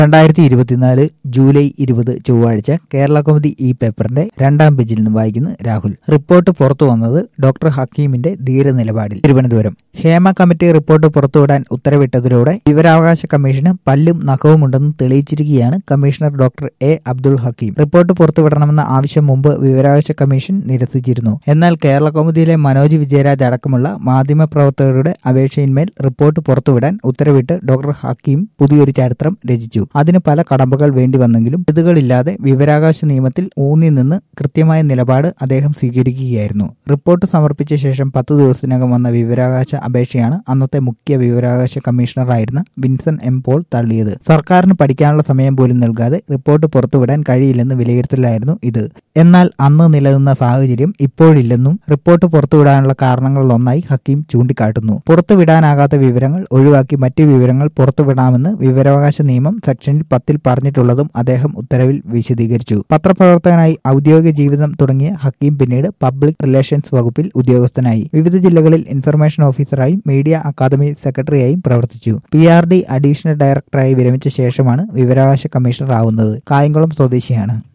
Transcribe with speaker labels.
Speaker 1: 2024 July 20 ചൊവ്വാഴ്ച കേരള കൗമുദി ഈ പേപ്പറിന്റെ 2ാം പേജിൽ നിന്ന് വായിക്കുന്നു രാഹുൽ. റിപ്പോർട്ട് പുറത്തു വന്നത് ഡോക്ടർ ഹക്കീമിന്റെ ധീരനിലപാടിൽ. തിരുവനന്തപുരം. ഹേമ കമ്മിറ്റി റിപ്പോർട്ട് പുറത്തുവിടാൻ ഉത്തരവിട്ടതിലൂടെ വിവരാവകാശ കമ്മീഷന് പല്ലും നഖവുമുണ്ടെന്ന് തെളിയിച്ചിരിക്കുകയാണ് commissioner doctor A Abdul Hakeem. Report പുറത്തുവിടണമെന്ന ആവശ്യം മുമ്പ് വിവരാവകാശ കമ്മീഷൻ നിരസിച്ചിരുന്നു. എന്നാൽ കേരള കൗമുദിയിലെ മനോജ് വിജയരാജ് അടക്കമുള്ള മാധ്യമപ്രവർത്തകരുടെ അപേക്ഷയിന്മേൽ റിപ്പോർട്ട് പുറത്തുവിടാൻ ഉത്തരവിട്ട് ഡോക്ടർ ഹക്കീം പുതിയൊരു ചരിത്രം രചിച്ചു. അതിന് പല കടമ്പകൾ വേണ്ടി വന്നെങ്കിലും ഇതുകളില്ലാതെ വിവരാവകാശ നിയമത്തിൽ ഊന്നി നിന്ന് കൃത്യമായ നിലപാട് അദ്ദേഹം സ്വീകരിക്കുകയായിരുന്നു. റിപ്പോർട്ട് സമർപ്പിച്ച ശേഷം 10 ദിവസത്തിനകം വന്ന വിവരാവകാശ അപേക്ഷയാണ് അന്നത്തെ മുഖ്യ വിവരാവകാശ കമ്മീഷണറായിരുന്ന വിൻസെന്റ് എം പോൾ തള്ളിയത്. സർക്കാരിന് പഠിക്കാനുള്ള സമയം പോലും നൽകാതെ റിപ്പോർട്ട് പുറത്തുവിടാൻ കഴിയില്ലെന്ന് വിലയിരുത്തലായിരുന്നു ഇത്. എന്നാൽ അന്ന് നിലനിന്ന സാഹചര്യം ഇപ്പോഴില്ലെന്നും റിപ്പോർട്ട് പുറത്തുവിടാനുള്ള കാരണങ്ങളിലൊന്നായി ഹക്കീം ചൂണ്ടിക്കാട്ടുന്നു. പുറത്തുവിടാനാകാത്ത വിവരങ്ങൾ ഒഴിവാക്കി മറ്റു വിവരങ്ങൾ പുറത്തുവിടാമെന്ന് വിവരാവകാശ നിയമം സെക്ഷനിൽ 10 പറഞ്ഞിട്ടുള്ളതും അദ്ദേഹം ഉത്തരവിൽ വിശദീകരിച്ചു. പത്രപ്രവർത്തകനായി ഔദ്യോഗിക ജീവിതം തുടങ്ങിയ ഹക്കീം പിന്നീട് പബ്ലിക് റിലേഷൻസ് വകുപ്പിൽ ഉദ്യോഗസ്ഥനായി. വിവിധ ജില്ലകളിൽ ഇൻഫർമേഷൻ ഓഫീസറായും മീഡിയ അക്കാദമി സെക്രട്ടറിയായും പ്രവർത്തിച്ചു. PRD അഡീഷണൽ ഡയറക്ടറായി വിരമിച്ച ശേഷമാണ് വിവരാവകാശ കമ്മീഷണർ ആവുന്നത്. കായംകുളം സ്വദേശിയാണ്.